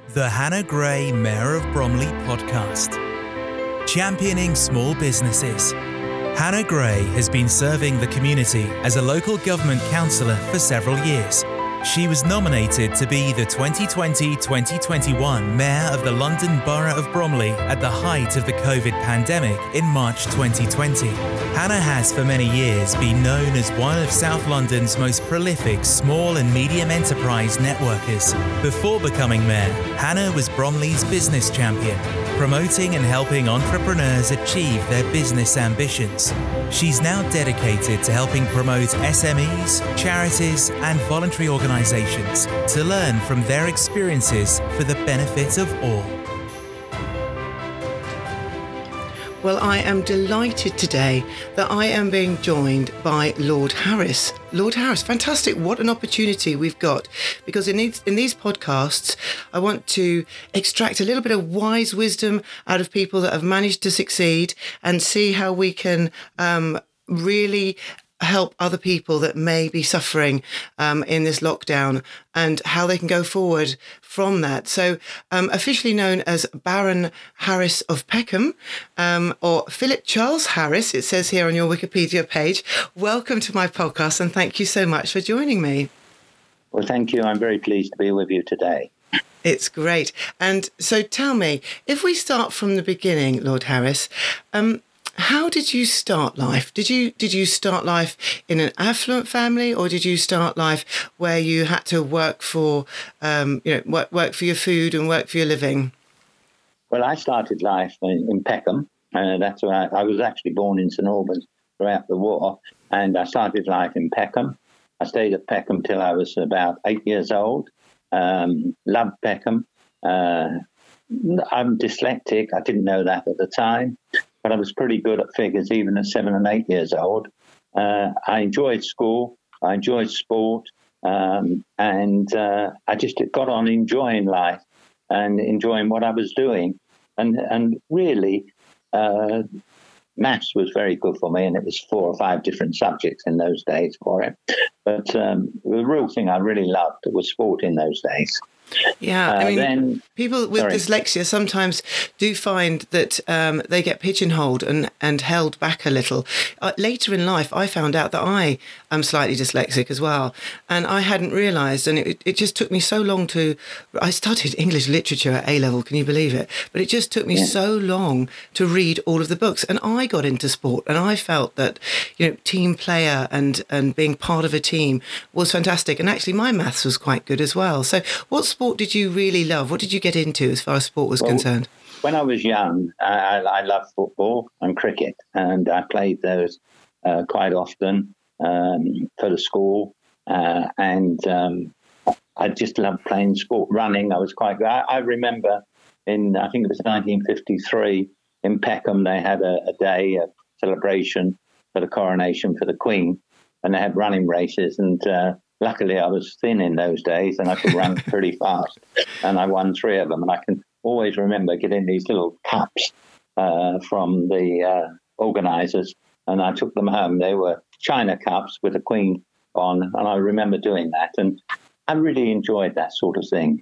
The Hannah Gray Mayor of Bromley podcast. Championing small businesses. Hannah Gray has been serving the community as a local government councillor for several years. She was nominated to be the 2020-2021 Mayor of the London Borough of Bromley at the height of the COVID pandemic in March 2020. Hannah has for many years been known as one of South London's most prolific small and medium enterprise networkers. Before becoming Mayor, Hannah was Bromley's business champion, promoting and helping entrepreneurs achieve their business ambitions. She's now dedicated to helping promote SMEs, charities, and voluntary organisations to learn from their experiences for the benefit of all. Well, I am delighted today that I am being joined by Lord Harris. Lord Harris, fantastic. What an opportunity we've got. Because in these podcasts, I want to extract a little bit of wise wisdom out of people that have managed to succeed and see how we can really help other people that may be suffering in this lockdown and how they can go forward from that. So officially known as Baron Harris of Peckham, or Philip Charles Harris, it says here on your Wikipedia page. Welcome to my podcast and thank you so much for joining me. Well, thank you. I'm very pleased to be with you today. It's great. And so tell me, if we start from the beginning, Lord Harris, how did you start life? Did you start life in an affluent family, or did you start life where you had to work for, work for your food and work for your living? Well, I started life in Peckham. That's where I was actually born in St Albans throughout the war, and I started life in Peckham. I stayed at Peckham till I was about 8 years old. Loved Peckham. I'm dyslexic. I didn't know that at the time, but I was pretty good at figures even at 7 and 8 years old. I enjoyed school. I enjoyed sport. And I just got on enjoying life and enjoying what I was doing. And really, maths was very good for me, and it was 4 or 5 different subjects in those days for it. But the real thing I really loved was sport in those days. Yeah, I mean, people with dyslexia sometimes do find that they get pigeonholed and held back a little. Later in life, I found out that I am slightly dyslexic as well, and I hadn't realised, and it just took me so long I studied English literature at A-level, can you believe it? But it just took me so long to read all of the books, and I got into sport, and I felt that, team player and being part of a team was fantastic, and actually my maths was quite good as well. So what sport did you really love? What did you get into as far as sport was concerned? When I was young, I loved football and cricket, and I played those quite often for the school, and I just loved playing sport. Running, I was quite good. I remember I think it was 1953, in Peckham, they had a day, a celebration for the coronation for the Queen, and they had running races, and luckily, I was thin in those days and I could run pretty fast, and I won 3 of them. And I can always remember getting these little cups from the organisers, and I took them home. They were china cups with a Queen on, and I remember doing that. And I really enjoyed that sort of thing.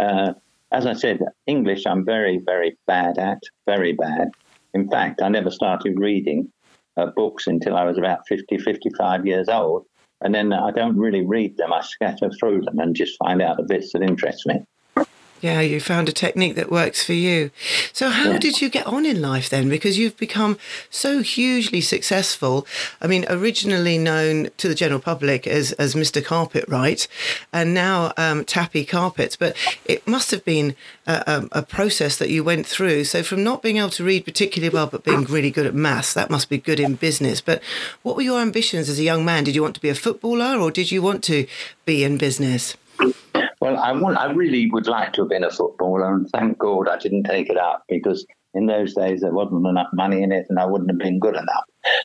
As I said, English I'm very, very bad at, very bad. In fact, I never started reading books until I was about 50, 55 years old. And then I don't really read them. I scatter through them and just find out the bits that interest me. Yeah, you found a technique that works for you. So how did you get on in life then? Because you've become so hugely successful. I mean, originally known to the general public as Mr. Carpetwright, and now Tappy Carpets. But it must have been a process that you went through. So from not being able to read particularly well, but being really good at maths, that must be good in business. But what were your ambitions as a young man? Did you want to be a footballer, or did you want to be in business? Well, I really would like to have been a footballer, and thank God I didn't take it up, because in those days there wasn't enough money in it and I wouldn't have been good enough.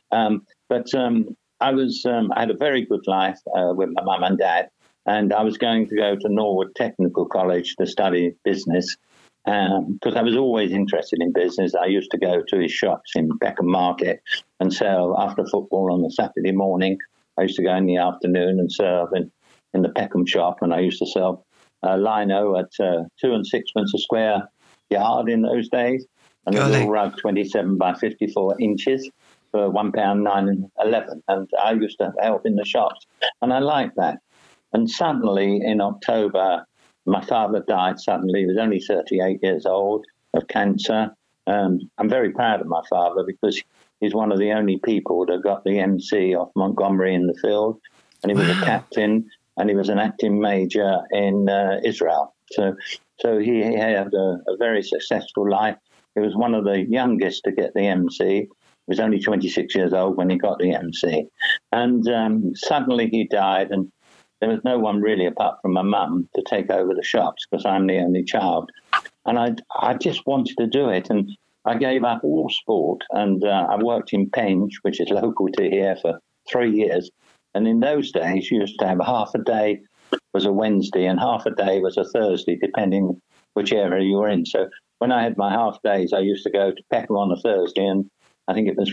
But I had a very good life with my mum and dad, and I was going to go to Norwood Technical College to study business because I was always interested in business. I used to go to his shops in Peckham Market and sell after football on a Saturday morning. I used to go in the afternoon and serve in the Peckham shop, and I used to sell lino at 2 and 6pence a square yard in those days, and a little rug 27 by 54 inches for £1.9 and 11. And I used to help in the shops, and I liked that. And suddenly in October, my father died suddenly. He was only 38 years old of cancer. I'm very proud of my father because he's one of the only people that got the MC off Montgomery in the field. And he was a captain, and he was an acting major in Israel. So he had a very successful life. He was one of the youngest to get the MC. He was only 26 years old when he got the MC. And suddenly he died, and there was no one really apart from my mum to take over the shops because I'm the only child. And I just wanted to do it. And I gave up all sport, and I worked in Penge, which is local to here, for 3 years. And in those days, you used to have half a day was a Wednesday and half a day was a Thursday, depending which area you were in. So when I had my half days, I used to go to Peckham on a Thursday, and I think it was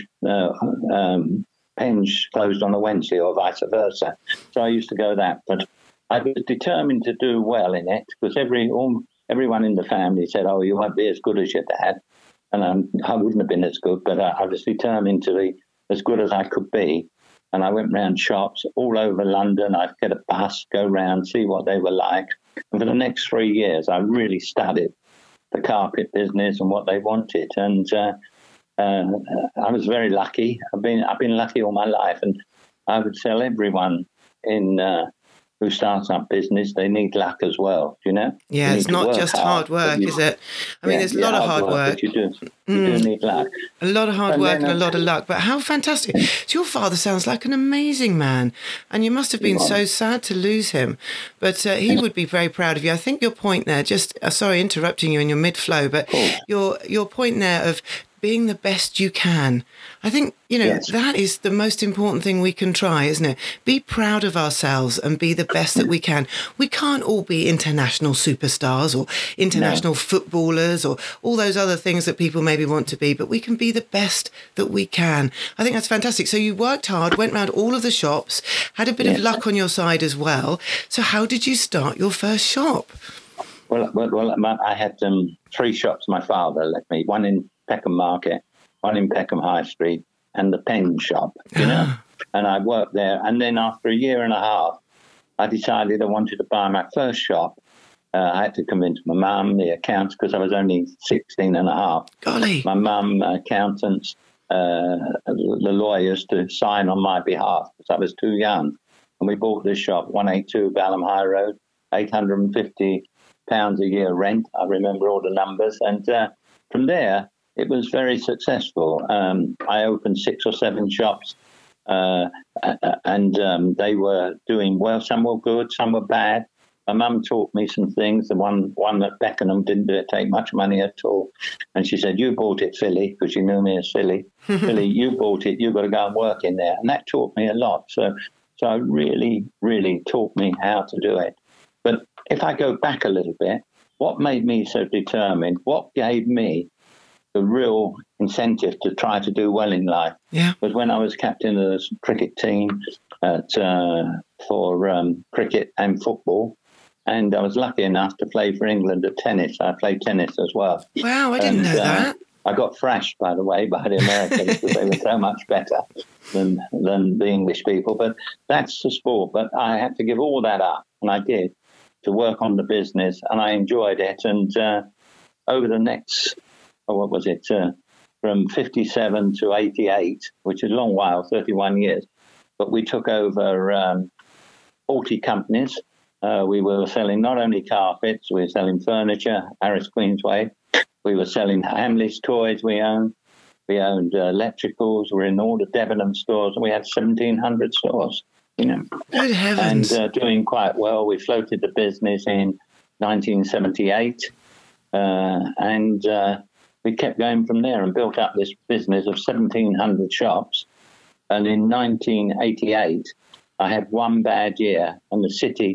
Penge closed on a Wednesday or vice versa. So I used to go that. But I was determined to do well in it because everyone in the family said, oh, you won't be as good as your dad. And I wouldn't have been as good, but I was determined to be as good as I could be. And I went round shops all over London. I'd get a bus, go round, see what they were like. And for the next 3 years, I really studied the carpet business and what they wanted. And I was very lucky. I've been lucky all my life. And I would tell everyone who starts up business, they need luck as well, you know? Yeah, it's not just hard work, is it? I mean, there's a lot of hard work. But you do need luck. A lot of hard work and a lot of luck. But how fantastic. So your father sounds like an amazing man. And you must have been so sad to lose him. But he would be very proud of you. I think your point there, just, sorry, interrupting you in your mid-flow, but your point there of being the best you can. I think, that is the most important thing we can try, isn't it? Be proud of ourselves and be the best that we can. We can't all be international superstars or international footballers or all those other things that people maybe want to be, but we can be the best that we can. I think that's fantastic. So you worked hard, went around all of the shops, had a bit of luck on your side as well. So how did you start your first shop? Well, I had 3 shops my father left me, one in Peckham Market, one in Peckham High Street, and the Pen shop, and I worked there. And then after a year and a half, I decided I wanted to buy my first shop. I had to convince my mum, the accountants, because I was only 16 and a half. Golly. My mum, accountants, the lawyers to sign on my behalf because I was too young. And we bought this shop, 182 Balham High Road, £850 a year rent. I remember all the numbers. And from there, it was very successful. I opened 6 or 7 shops, and they were doing well. Some were good, some were bad. My mum taught me some things. The one at Beckenham didn't take much money at all. And she said, you bought it, Philly, because she knew me as Philly. Philly, you bought it, you've got to go and work in there. And that taught me a lot. So it really, really taught me how to do it. But if I go back a little bit, what made me so determined, what gave me the real incentive to try to do well in life was when I was captain of the cricket team for cricket and football. And I was lucky enough to play for England at tennis. I played tennis as well. Wow, I didn't know that. I got thrashed, by the way, by the Americans because they were so much better than the English people. But that's the sport. But I had to give all that up, and I did, to work on the business, and I enjoyed it. And over the next... from 57 to 88, which is a long while, 31 years. But we took over 40 companies. We were selling not only carpets, we were selling furniture, Harris Queensway. We were selling Hamleys toys we owned. We owned electricals. We were in all the Debenham stores. We had 1,700 stores, Good heavens. And doing quite well. We floated the business in 1978. We kept going from there and built up this business of 1,700 shops. And in 1988, I had one bad year, and the city,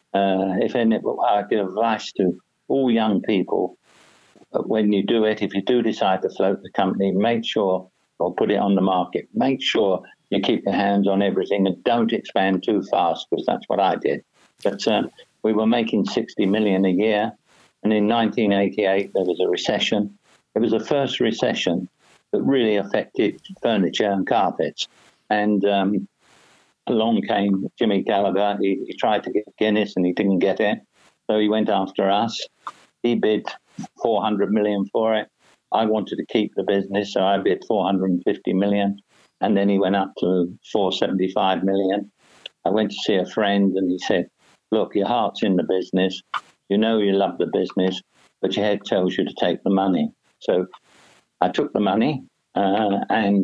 I give advice to all young people, when you do it, if you do decide to float the company, make sure, or put it on the market, make sure you keep your hands on everything and don't expand too fast, because that's what I did. But we were making 60 million a year. And in 1988, there was a recession. It was the first recession that really affected furniture and carpets. And along came Jimmy Gallagher. He tried to get Guinness and he didn't get it. So he went after us. He bid 400 million for it. I wanted to keep the business, so I bid 450 million. And then he went up to 475 million. I went to see a friend and he said, look, your heart's in the business. You know you love the business, but your head tells you to take the money. So I took the money and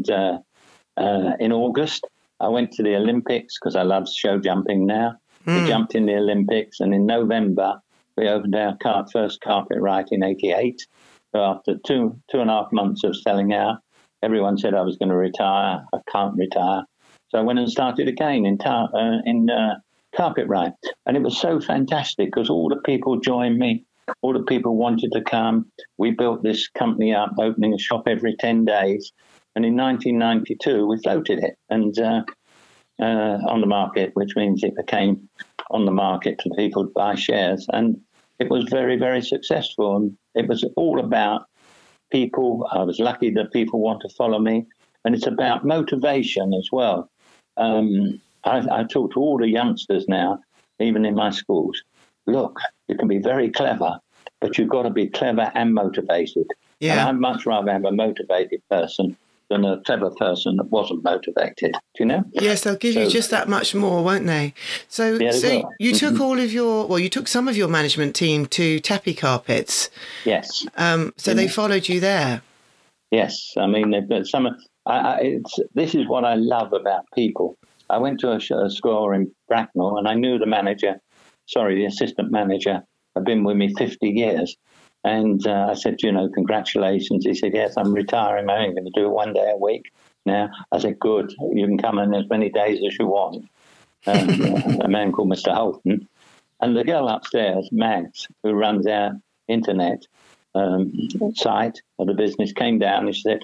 in August, I went to the Olympics because I love show jumping now. We jumped in the Olympics, and in November, we opened our first Carpetright in 88. So after two and a half months of selling out, everyone said I was going to retire. I can't retire. So I went and started again in Carpetright. And it was so fantastic because all the people joined me. All the people wanted to come. We built this company up, opening a shop every 10 days. And in 1992, we floated it and on the market, which means it became on the market for people to buy shares. And it was very, very successful. And it was all about people. I was lucky that people want to follow me. And it's about motivation as well. I talk to all the youngsters now, even in my schools. Look, you can be very clever, but you've got to be clever and motivated. Yeah. And I'd much rather have a motivated person than a clever person that wasn't motivated. Do you know? Yes, they'll give you just that much more, won't they? So, yeah, so you took you took some of your management team to Tappy Carpets. Yes. So they followed you there. Yes, I mean, this is what I love about people. I went to a school in Bracknell, and I knew the assistant manager had been with me 50 years. And I said, congratulations. He said, yes, I'm retiring. I'm only going to do it one day a week now. I said, good. You can come in as many days as you want. A man called Mr. Holton. And the girl upstairs, Mags, who runs our internet site of the business, came down and she said,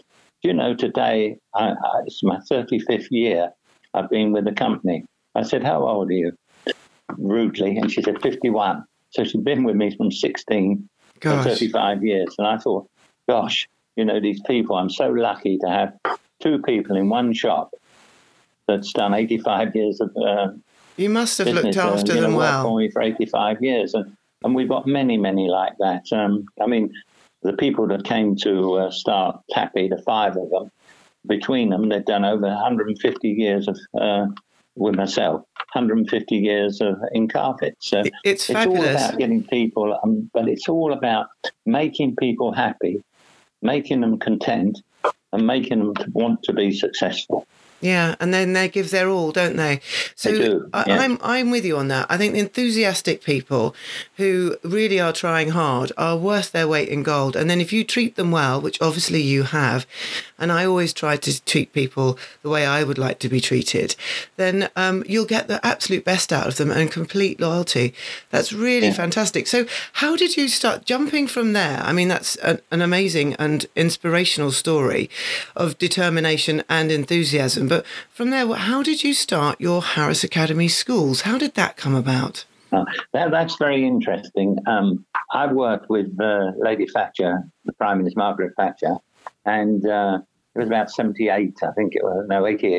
today it's my 35th year I've been with the company. I said, how old are you? Rudely. And she said, 51. So she'd been with me from 16 for 35 years. And I thought, gosh, these people, I'm so lucky to have two people in one shop that's done 85 years of you must have business, looked after them well. For me for 85 years. And we've got many, many like that. I mean, the people that came to start Tappy, the five of them, between them, they've done over 150 years of with myself, 150 years in carpets. So it's fabulous. All about getting people, but it's all about making people happy, making them content, and making them want to be successful. Yeah, and then they give their all, don't they? So they do, yeah. I'm with you on that. I think the enthusiastic people who really are trying hard are worth their weight in gold. And then if you treat them well, which obviously you have, and I always try to treat people the way I would like to be treated, then you'll get the absolute best out of them and complete loyalty. That's really fantastic. So how did you start jumping from there? I mean, that's an amazing and inspirational story of determination and enthusiasm. But from there, how did you start your Harris Academy schools? How did that come about? That's very interesting. I've worked with Lady Thatcher, the Prime Minister Margaret Thatcher, and it was about 78, I think it was,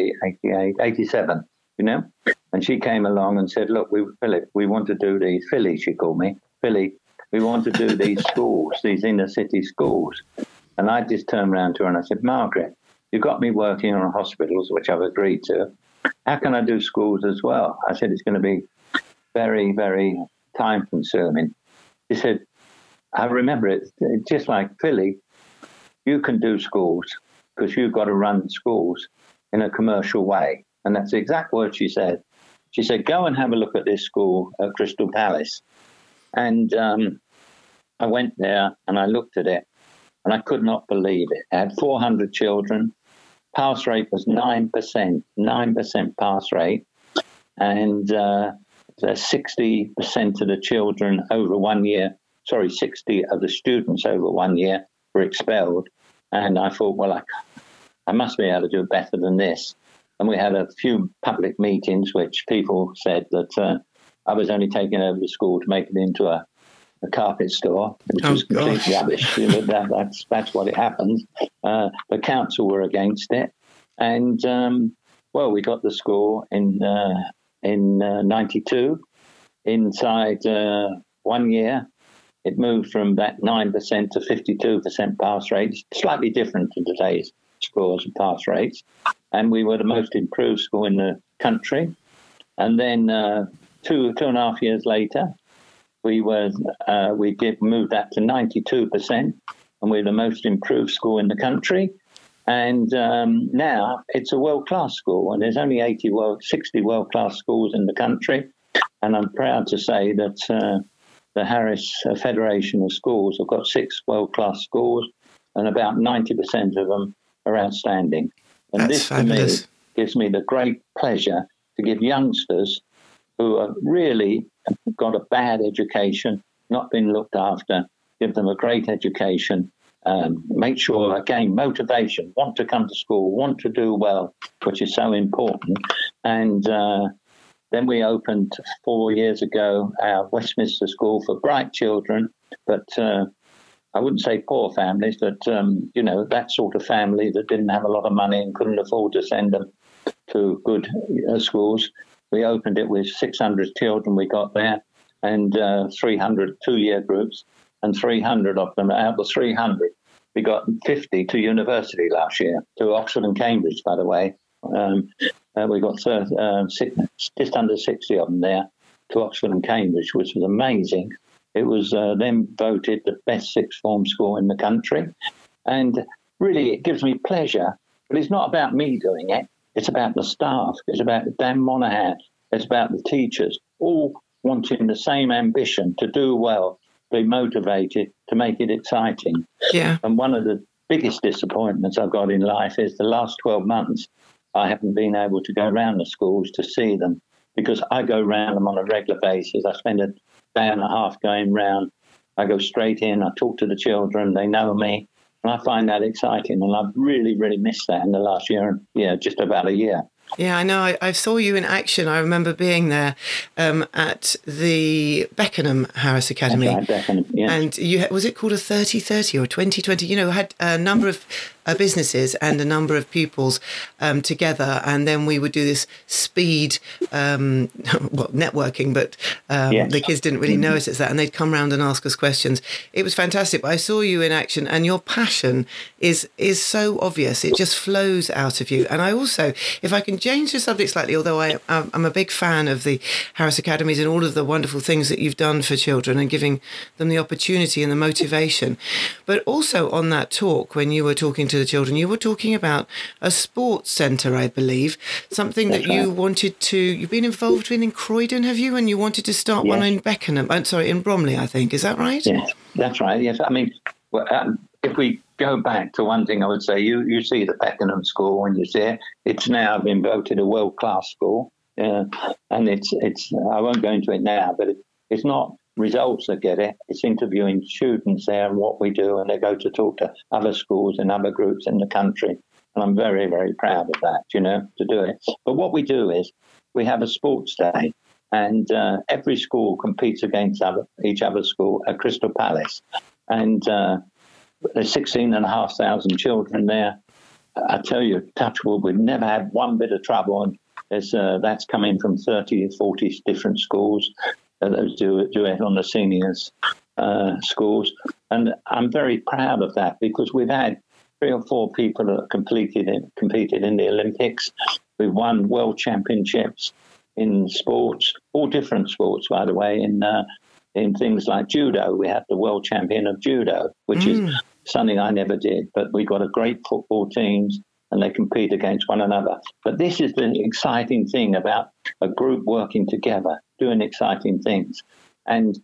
88, 87, And she came along and said, look, Philip, we want to do these, Philly, she called me, Philly, we want to do these schools, these inner city schools. And I just turned around to her and I said, Margaret, you got me working on hospitals, which I've agreed to. How can I do schools as well? I said, it's going to be very, very time consuming. She said, I remember it, just like Philly, you can do schools because you've got to run schools in a commercial way. And that's the exact word she said. She said, go and have a look at this school at Crystal Palace. And I went there and I looked at it and I could not believe it. It had 400 children. Pass rate was 9% pass rate. And 60% of the children over 1 year, 60 of the students over 1 year were expelled. And I thought, well, I must be able to do better than this. And we had a few public meetings which people said that I was only taking over the school to make it into a carpet store, which was complete rubbish. That's what it happens. The council were against it. And, we got the school in 92. Inside 1 year, it moved from that 9% to 52% pass rates, slightly different to today's scores and pass rates. And we were the most improved school in the country. And then 2.5 years later, we did move that to 92%, and we're the most improved school in the country. And now it's a world-class school, and there's only 60 world-class schools in the country. And I'm proud to say that the Harris Federation of Schools have got 6 world-class schools, and about 90% of them are outstanding. And That's this, fabulous. to me, gives me the great pleasure to give youngsters who have really got a bad education, not been looked after, give them a great education, make sure, again, motivation, want to come to school, want to do well, which is so important. And then we opened 4 years ago our Westminster School for bright children, but I wouldn't say poor families, but, that sort of family that didn't have a lot of money and couldn't afford to send them to good schools. We opened it with 600 children we got there, and 300 two-year groups, and 300 of them, out of the 300, we got 50 to university last year, to Oxford and Cambridge, by the way. We got just under 60 of them there to Oxford and Cambridge, which was amazing. It was then voted the best sixth form school in the country. And really, it gives me pleasure, but it's not about me doing it. It's about the staff. It's about Dan Monaghan. It's about the teachers, all wanting the same ambition to do well, be motivated, to make it exciting. Yeah. And one of the biggest disappointments I've got in life is the last 12 months, I haven't been able to go around the schools to see them, because I go around them on a regular basis. I spend a day and a half going round. I go straight in. I talk to the children. They know me. And I find that exciting. And I've really, really missed that in the last year, just about a year. Yeah, I know. I saw you in action. I remember being there at the Beckenham Harris Academy. That's right, Beckenham, yes. And was it called a 30-30 or 20-20? Had a number of businesses and a number of pupils together. And then we would do this speed, networking, but Yes. the kids didn't really notice that. And they'd come round and ask us questions. It was fantastic. But I saw you in action, and your passion is so obvious. It just flows out of you. And I also, if I can change the subject slightly, although I'm a big fan of the Harris Academies and all of the wonderful things that you've done for children and giving them the opportunity and the motivation. But also on that talk, when you were talking to the children, you were talking about a sports centre, I believe, something that you wanted to, you've been involved in Croydon, have you? And you wanted to start one in Beckenham, in Bromley, I think. Is that right? Yes, that's right. Yes. I mean, if we go back to one thing, I would say you see the Beckenham School when you see it. It's now been voted a world-class school, and it's. I won't go into it now, but it's not results that get it. It's interviewing students there and what we do, and they go to talk to other schools and other groups in the country. And I'm very, very proud of that, to do it. But what we do is we have a sports day, and every school competes against each other's school at Crystal Palace, and there's 16,500 children there. I tell you, Touchwood, we've never had one bit of trouble. And that's coming from 30 or 40 different schools that do it on the seniors schools. And I'm very proud of that, because we've had 3 or 4 people that competed in the Olympics. We've won world championships in sports, all different sports, by the way, in things like judo. We had the world champion of judo, which is something I never did, but we got a great football teams and they compete against one another. But this is the exciting thing about a group working together, doing exciting things. And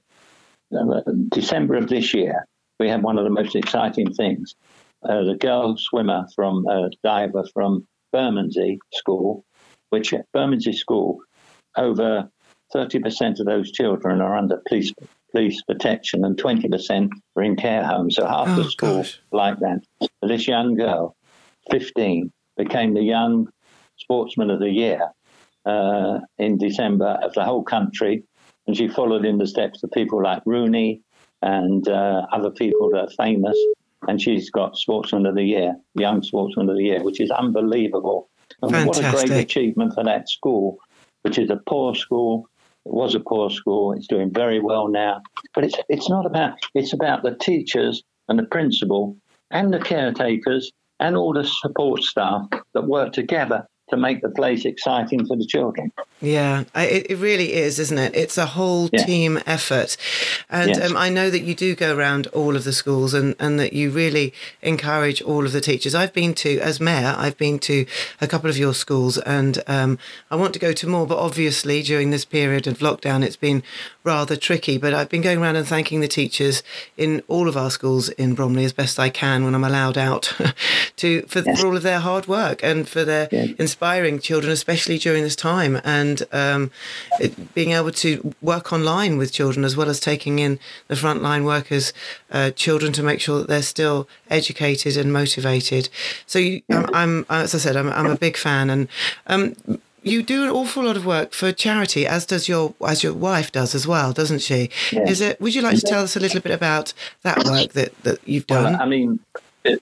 December of this year, we had one of the most exciting things. The girl swimmer diver from Bermondsey School, which at Bermondsey School, over 30% of those children are under police protection and 20% are in care homes. So half the school like that. But this young girl, 15, became the Young Sportsman of the Year in December of the whole country. And she followed in the steps of people like Rooney and other people that are famous. And she's got Sportsman of the Year, Young Sportsman of the Year, which is unbelievable. And Fantastic. what a great achievement for that school, which is a poor school. It was a poor school. It's doing very well now. But it's not about, it's about the teachers and the principal and the caretakers and all the support staff that work together to make the place exciting for the children. Yeah, it really is, isn't it? It's a whole team effort. And I know that you do go around all of the schools and that you really encourage all of the teachers. I've been to, as mayor, I've been to a couple of your schools, and I want to go to more, but obviously during this period of lockdown, it's been rather tricky. But I've been going around and thanking the teachers in all of our schools in Bromley as best I can when I'm allowed out for all of their hard work and for their inspiring children, especially during this time, and being able to work online with children as well as taking in the frontline workers' children to make sure that they're still educated and motivated. So I'm as I said, I'm a big fan, and you do an awful lot of work for charity, as your wife does as well, doesn't she? Yeah. Would you like to tell us a little bit about that work that you've done? Well, I mean, in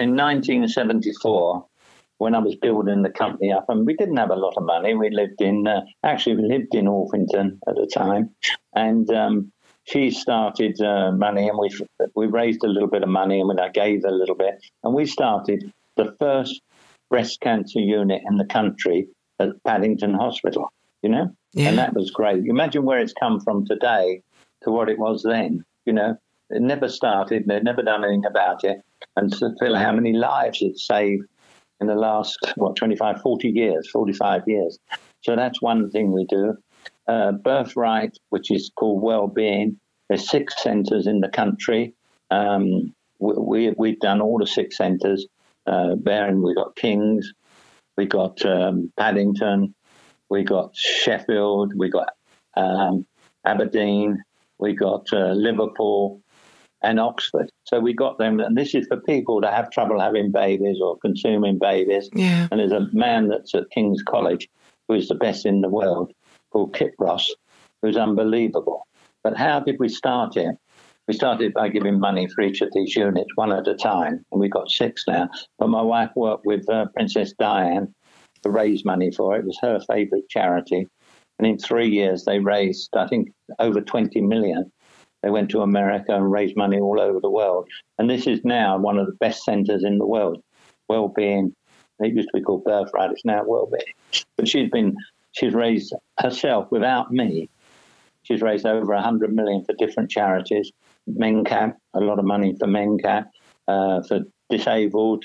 1974, when I was building the company up, and we didn't have a lot of money. We lived in Orpington at the time, and she started money, and we raised a little bit of money, and I gave a little bit, and we started the first breast cancer unit in the country at Paddington Hospital, and that was great. You imagine where it's come from today to what it was then, It never started, they'd never done anything about it, and to feel how many lives it saved in the last, 45 years. So that's one thing we do. Birthright, which is called Wellbeing. There's 6 centres in the country. We've done all the 6 centres. We've got Kings, we got Paddington, we got Sheffield, we got Aberdeen, we got Liverpool, and Oxford. So we got them, and this is for people that have trouble having babies or consuming babies. Yeah. And there's a man that's at King's College who's the best in the world, called Kip Ross, who's unbelievable. But how did we start it? We started by giving money for each of these units, one at a time, and we've got 6 now. But my wife worked with Princess Diane to raise money for it. It was her favourite charity. And in 3 years, they raised, I think, over 20 million. They went to America and raised money all over the world. And this is now one of the best centres in the world. Wellbeing, it used to be called Birthright, it's now Wellbeing. But she's raised herself, without me, she's raised over 100 million for different charities. MenCap, a lot of money for MenCap, for disabled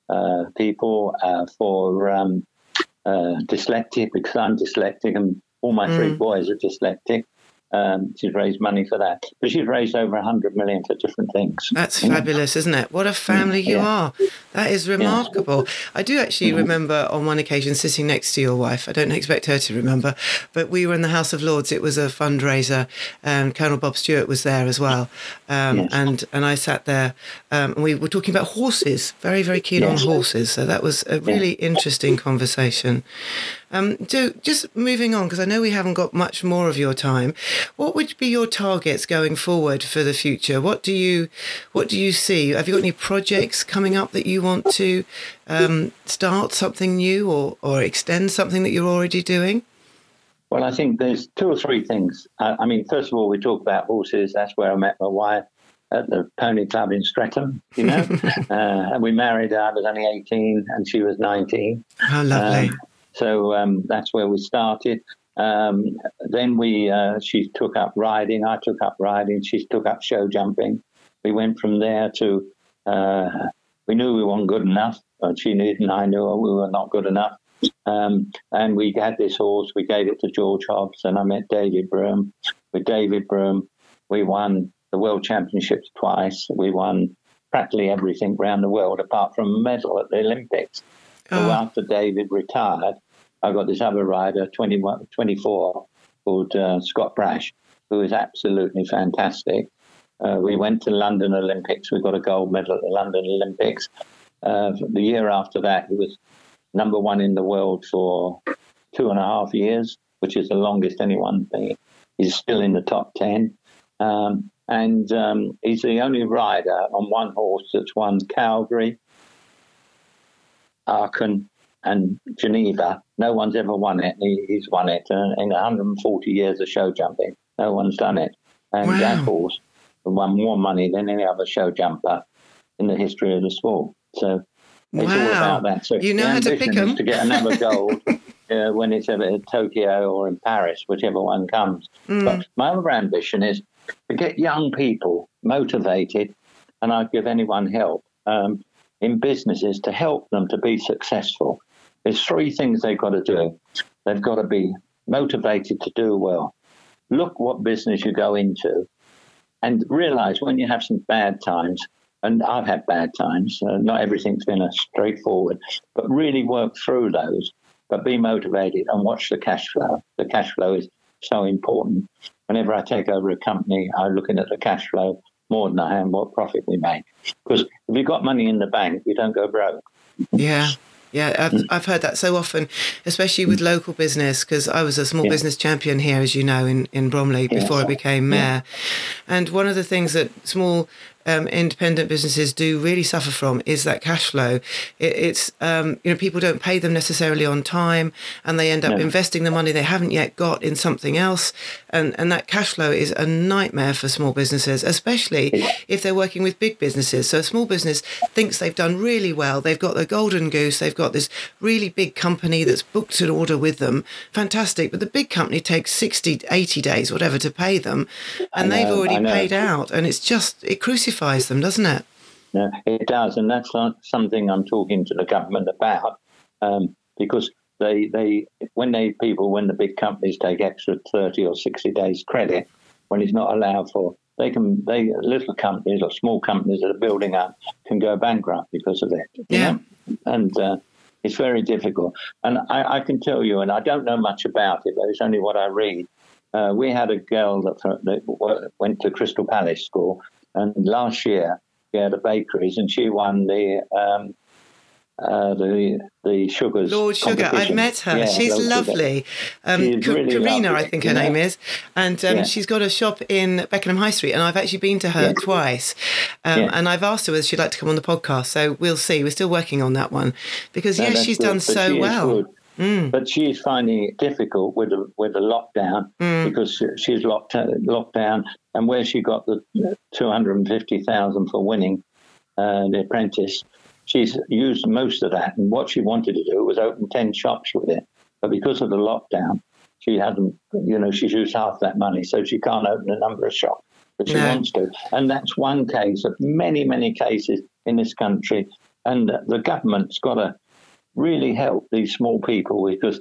people, for dyslexic, because I'm dyslexic and all my 3 boys are dyslexic. She's raised money for that. But she's raised over 100 million for different things. That's fabulous, isn't it? What a family you are. That is remarkable. Yeah. I do actually remember on one occasion sitting next to your wife. I don't expect her to remember, but we were in the House of Lords. It was a fundraiser, and Colonel Bob Stewart was there as well. And I sat there, and we were talking about horses, very, very keen on horses. So that was a really interesting conversation. So just moving on, because I know we haven't got much more of your time. What would be your targets going forward for the future? What do you see? Have you got any projects coming up that you want to start something new or extend something that you're already doing? Well, I think there's 2 or 3 things. I mean, first of all, we talk about horses. That's where I met my wife at the Pony Club in Streatham, and we married. I was only 18 and she was 19. How lovely. So that's where we started. Then she took up riding. I took up riding. She took up show jumping. We went from there to, we knew we weren't good enough. She knew and I knew we were not good enough. And we had this horse. We gave it to George Hobbs, and I met David Broom. With David Broom, we won the World Championships twice. We won practically everything around the world apart from a medal at the Olympics. So after David retired, I got this other rider, 24, called Scott Brash, who is absolutely fantastic. We went to London Olympics. We got a gold medal at the London Olympics. The year after that, he was #1 in the world for 2.5 years, which is the longest anyone He's still in the top 10. And he's the only rider on one horse that's won Calgary, Aachen, and Geneva. No one's ever won it. He's won it in 140 years of show jumping. No one's done it. And Wow. that horse won more money than any other show jumper in the history of the sport. So it's all about that. So You know the how to ambition pick 'em. is to get another gold when it's ever at Tokyo or in Paris, whichever one comes. But my other ambition is to get young people motivated, and I'd give anyone help in businesses to help them to be successful. There's three things they've got to do. They've got to be motivated to do well. Look what business you go into and realize when you have some bad times, and I've had bad times, not everything's been a straightforward, but really work through those, but be motivated and watch the cash flow. The cash flow is so important. Whenever I take over a company, I'm looking at the cash flow more than I am what profit we make. Because if you've got money in the bank, you don't go broke. Yeah. Yeah, I've heard that so often, especially with local business, because I was a small business champion here, as you know, in Bromley before I became mayor. And one of the things that small independent businesses do really suffer from is that cash flow. It's people don't pay them necessarily on time, and they end up investing the money they haven't yet got in something else, and that cash flow is a nightmare for small businesses, especially if they're working with big businesses. So a small business thinks they've done really well, they've got the golden goose, they've got this really big company that's booked an order with them, fantastic, but the big company takes 60, 80 days, whatever, to pay them, and they've already paid out, and it crucifies them, doesn't it? Yeah, it does, and that's something I'm talking to the government about, because when the big companies take extra 30 or 60 days credit when it's not allowed for, little companies or small companies that are building up can go bankrupt because of it. You know? And it's very difficult. And I can tell you, and I don't know much about it, but it's only what I read. We had a girl that went to Crystal Palace School, and last year she had a bakeries, and she won the sugars. Lord Sugar, I've met her. Yeah, she's Lord lovely. She's really Karina, lovely, I think her name is. And she's got a shop in Beckenham High Street, and I've actually been to her twice. And I've asked her whether she'd like to come on the podcast. So we'll see. We're still working on that one. Because, she's done so well. But she's finding it difficult with the lockdown because she's locked down, and where she got the 250,000 for winning The Apprentice, she's used most of that. And what she wanted to do was open 10 shops with it, but because of the lockdown, she hasn't. She's used half that money, so she can't open a number of shops, but she wants to. And that's one case of many, many cases in this country. And the government's got to really help these small people, because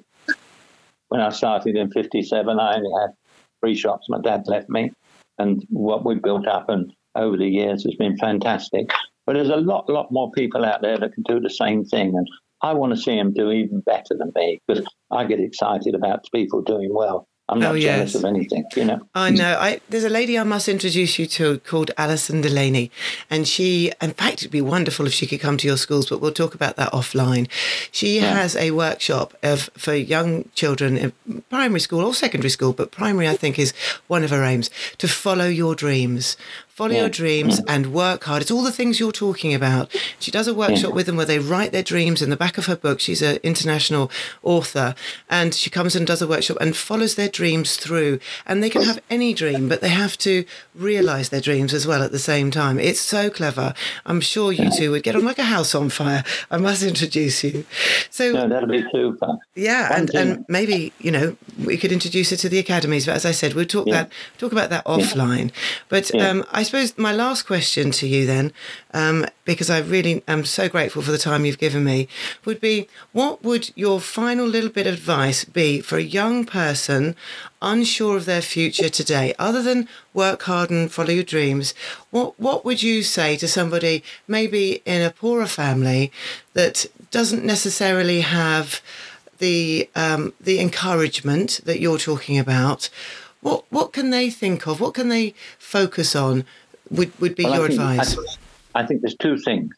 when I started in 57, I only had 3 shops. My dad left me, and what we built up and over the years has been fantastic. But there's a lot more people out there that can do the same thing, and I want to see them do even better than me, because I get excited about people doing well. I'm not jealous of anything, I know. There's a lady I must introduce you to called Alison Delaney, and she, in fact, it'd be wonderful if she could come to your schools, but we'll talk about that offline. She has a workshop for young children in primary school or secondary school, but primary, I think, is one of her aims, to follow your dreams. Follow your dreams and work hard. It's all the things you're talking about. She does a workshop with them where they write their dreams in the back of her book. She's an international author, and she comes and does a workshop and follows their dreams through. And they can have any dream, but they have to realise their dreams as well at the same time. It's so clever. I'm sure you two would get on like a house on fire. I must introduce you. So no, that'll be super. Yeah, and maybe, we could introduce her to the academies. But as I said, we'll talk about that offline. But I suppose my last question to you then, because I really am so grateful for the time you've given me, would be, what would your final little bit of advice be for a young person unsure of their future today, other than work hard and follow your dreams? What would you say to somebody maybe in a poorer family that doesn't necessarily have the encouragement that you're talking about? What can they think of? What can they focus on? Would be your advice? I think there's 2 things,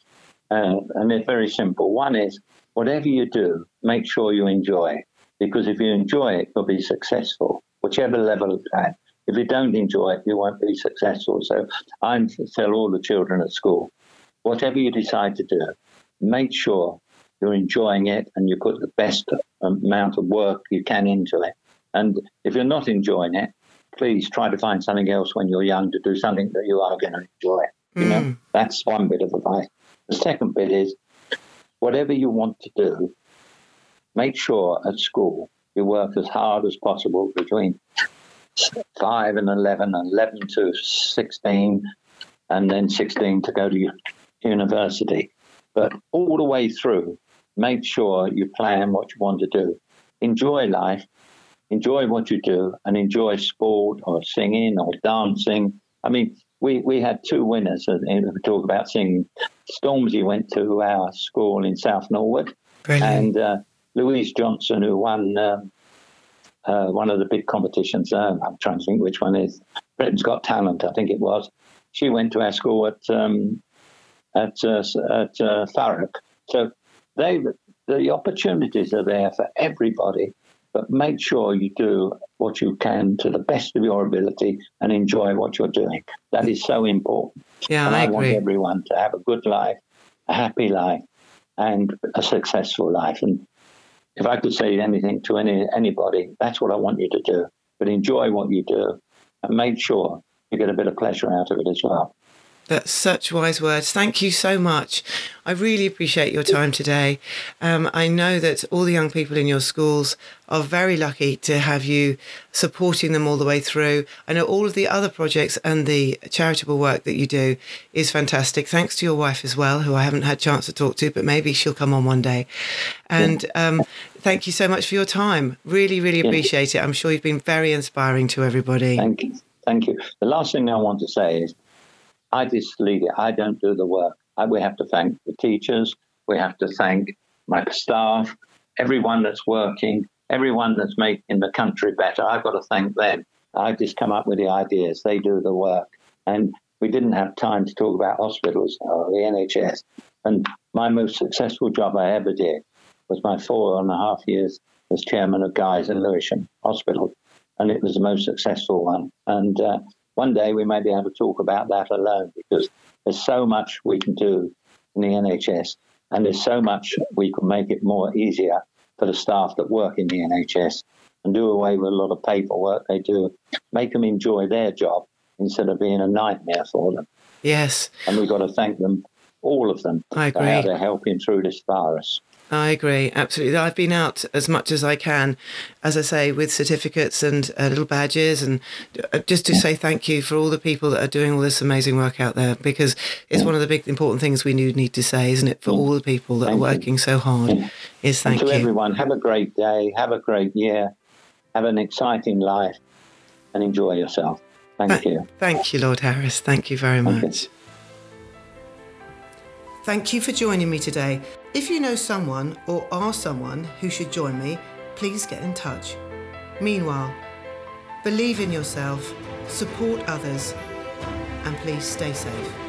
and they're very simple. One is, whatever you do, make sure you enjoy it, because if you enjoy it, you'll be successful, whichever level it's at. If you don't enjoy it, you won't be successful. So I tell all the children at school, whatever you decide to do, make sure you're enjoying it and you put the best amount of work you can into it. And if you're not enjoying it, please try to find something else when you're young to do, something that you are going to enjoy. You know, that's one bit of advice. The second bit is, whatever you want to do, make sure at school you work as hard as possible between 5 and 11, 11 to 16, and then 16 to go to university. But all the way through, make sure you plan what you want to do. Enjoy life, enjoy what you do, and enjoy sport or singing or dancing. I mean, we had 2 winners, and we talk about singing. Stormzy went to our school in South Norwood. Brilliant. And Louise Johnson, who won one of the big competitions, I'm trying to think which one is, Britain's Got Talent, I think it was. She went to our school at Thurrock. So the opportunities are there for everybody, but make sure you do what you can to the best of your ability and enjoy what you're doing. That is so important. Yeah, and I agree. Want everyone to have a good life, a happy life, and a successful life. And if I could say anything to anybody, that's what I want you to do. But enjoy what you do and make sure you get a bit of pleasure out of it as well. That's such wise words. Thank you so much. I really appreciate your time today. I know that all the young people in your schools are very lucky to have you supporting them all the way through. I know all of the other projects and the charitable work that you do is fantastic. Thanks to your wife as well, who I haven't had a chance to talk to, but maybe she'll come on one day. And thank you so much for your time. Really, really appreciate it. I'm sure you've been very inspiring to everybody. Thank you. Thank you. The last thing I want to say is, I just lead it. I don't do the work. We have to thank the teachers. We have to thank my staff, everyone that's working, everyone that's making the country better. I've got to thank them. I just come up with the ideas. They do the work. And we didn't have time to talk about hospitals or the NHS. And my most successful job I ever did was my 4.5 years as chairman of Guy's and Lewisham Hospital. And it was the most successful one. And one day we may be able to talk about that alone, because there's so much we can do in the NHS, and there's so much we can make it more easier for the staff that work in the NHS and do away with a lot of paperwork they do, make them enjoy their job instead of being a nightmare for them. Yes. And we've got to thank them, all of them, I agree, for how they're helping through this virus. I agree, absolutely. I've been out as much as I can, as I say, with certificates and little badges, and just to say thank you for all the people that are doing all this amazing work out there, because it's one of the big important things we need to say, isn't it, for all the people that are working so hard, is thank you. To everyone, have a great day, have a great year, have an exciting life, and enjoy yourself. Thank you. Thank you, Lord Harris. Thank you very much. Thank you for joining me today. If you know someone or are someone who should join me, please get in touch. Meanwhile, believe in yourself, support others, and please stay safe.